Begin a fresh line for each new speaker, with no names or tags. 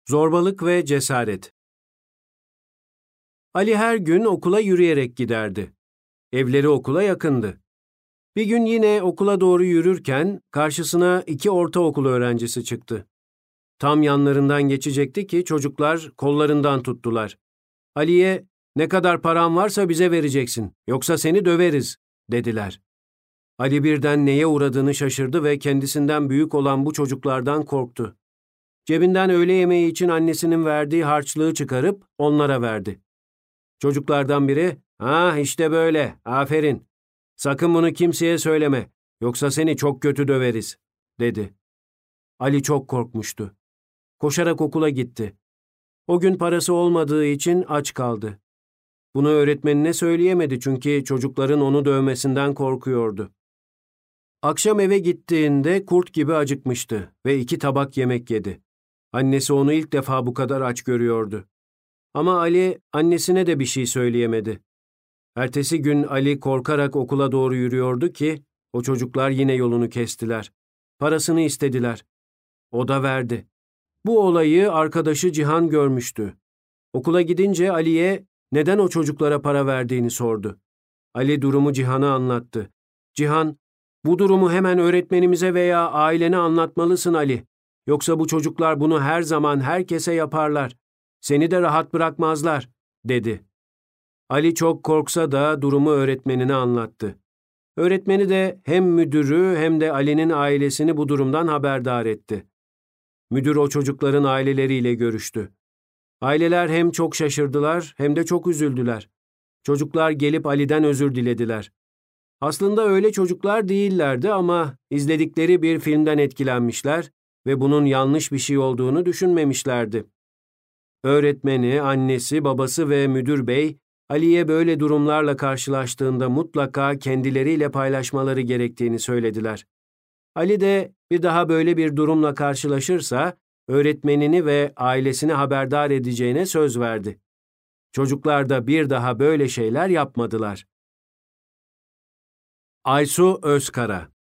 Zorbalık ve cesaret. Ali her gün okula yürüyerek giderdi. Evleri okula yakındı. Bir gün yine okula doğru yürürken karşısına 2 ortaokul öğrencisi çıktı. Tam yanlarından geçecekti ki çocuklar kollarından tuttular. Ali'ye "Ne kadar paran varsa bize vereceksin, yoksa seni döveriz," dediler. Ali birden neye uğradığını şaşırdı ve kendisinden büyük olan bu çocuklardan korktu. Cebinden öğle yemeği için annesinin verdiği harçlığı çıkarıp onlara verdi. Çocuklardan biri, "Ah işte böyle, aferin. Sakın bunu kimseye söyleme, yoksa seni çok kötü döveriz," dedi. Ali çok korkmuştu. Koşarak okula gitti. O gün parası olmadığı için aç kaldı. Bunu öğretmenine söyleyemedi çünkü çocukların onu dövmesinden korkuyordu. Akşam eve gittiğinde kurt gibi acıkmıştı ve 2 tabak yemek yedi. Annesi onu ilk defa bu kadar aç görüyordu. Ama Ali annesine de bir şey söyleyemedi. Ertesi gün Ali korkarak okula doğru yürüyordu ki o çocuklar yine yolunu kestiler. Parasını istediler. O da verdi. Bu olayı arkadaşı Cihan görmüştü. Okula gidince Ali'ye neden o çocuklara para verdiğini sordu. Ali durumu Cihan'a anlattı. Cihan, "Bu durumu hemen öğretmenimize veya ailene anlatmalısın Ali. Yoksa bu çocuklar bunu her zaman herkese yaparlar. Seni de rahat bırakmazlar," dedi. Ali çok korksa da durumu öğretmenine anlattı. Öğretmeni de hem müdürü hem de Ali'nin ailesini bu durumdan haberdar etti. Müdür o çocukların aileleriyle görüştü. Aileler hem çok şaşırdılar hem de çok üzüldüler. Çocuklar gelip Ali'den özür dilediler. Aslında öyle çocuklar değillerdi ama izledikleri bir filmden etkilenmişler ve bunun yanlış bir şey olduğunu düşünmemişlerdi. Öğretmeni, annesi, babası ve müdür bey, Ali'ye böyle durumlarla karşılaştığında mutlaka kendileriyle paylaşmaları gerektiğini söylediler. Ali de bir daha böyle bir durumla karşılaşırsa, öğretmenini ve ailesini haberdar edeceğine söz verdi. Çocuklar da bir daha böyle şeyler yapmadılar. Aysu Özkara.